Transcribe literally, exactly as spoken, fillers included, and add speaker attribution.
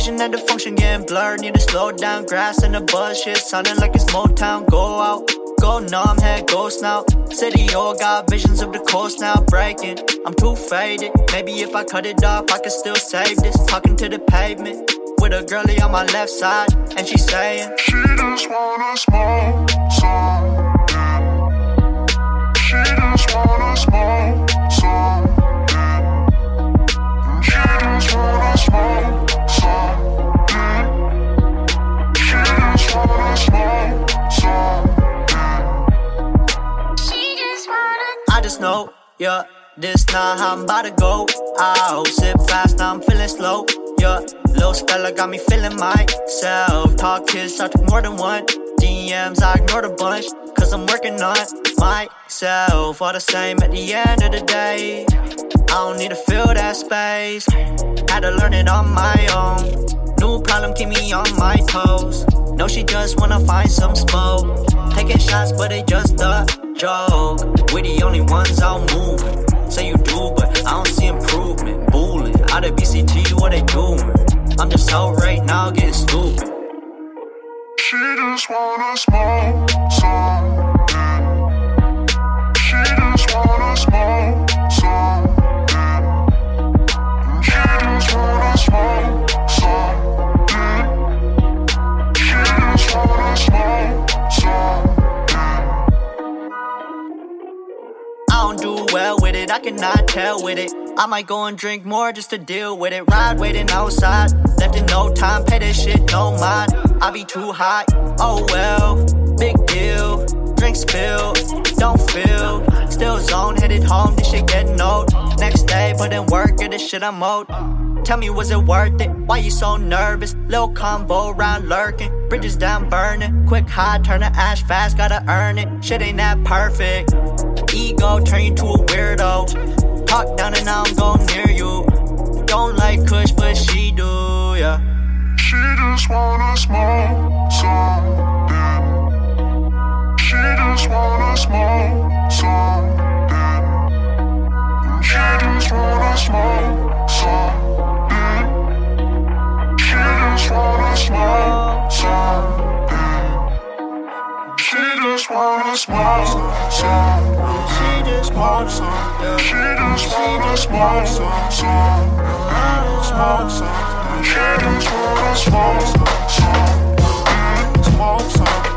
Speaker 1: Vision of the function getting blurred. Need to slow down, grass and the buzz. Shit sounding like it's Motown. Go out, go numb, head ghost now. City all got visions of the coast now breaking. I'm too faded. Maybe if I cut it off, I could still save this. Talking to the pavement with a girlie on my left side, and she saying
Speaker 2: she just wanna smoke some. She just wanna smoke some. She just wanna smoke some. She just wanna smoke some.
Speaker 3: She just wanna.
Speaker 1: I just know, yeah, this not how I'm about to go. I'll sit fast, now I'm feeling slow. Yeah, Lil Stella got me feeling myself. Talk kiss, I took more than one. D Ms, I ignored a bunch, cause I'm working on myself. All the same at the end of the day, I don't need to fill that space. Had to learn it on my own. New problem keep me on my toes. No, she just wanna find some smoke. Taking shots, but they just a joke. We the only ones out moving. Say you do, but I don't see improvement. Bulling out of B C T, what they doing? I'm just out right now getting stupid.
Speaker 2: She just wanna smoke some. She just wanna smoke some. She just wanna smoke some. She just wanna smoke some.
Speaker 1: I don't do well with it, I cannot tell with it. I might go and drink more just to deal with it. Ride waiting outside, left in no time, pay this shit no mind. I be too hot, oh well, big deal. Drink spilled, don't feel. Still zone, headed home, this shit getting old. Next day, put in work, get this shit I'm owed. Tell me, was it worth it? Why you so nervous? Lil' combo round lurking, bridges down burning. Quick high, turn to ash fast, gotta earn it. Shit ain't that perfect. Ego turn you to a weirdo. Talk down and now I'm going near you. Don't like Kush, but she do, yeah.
Speaker 2: She just wanna smoke something. She just wanna smoke something. She just wanna smoke something. She just wanna smoke something. She just wanna smoke something. She just wanna smoke. She just wanna smoke something. Smoke something. She just wanna smoke something. Smoke something.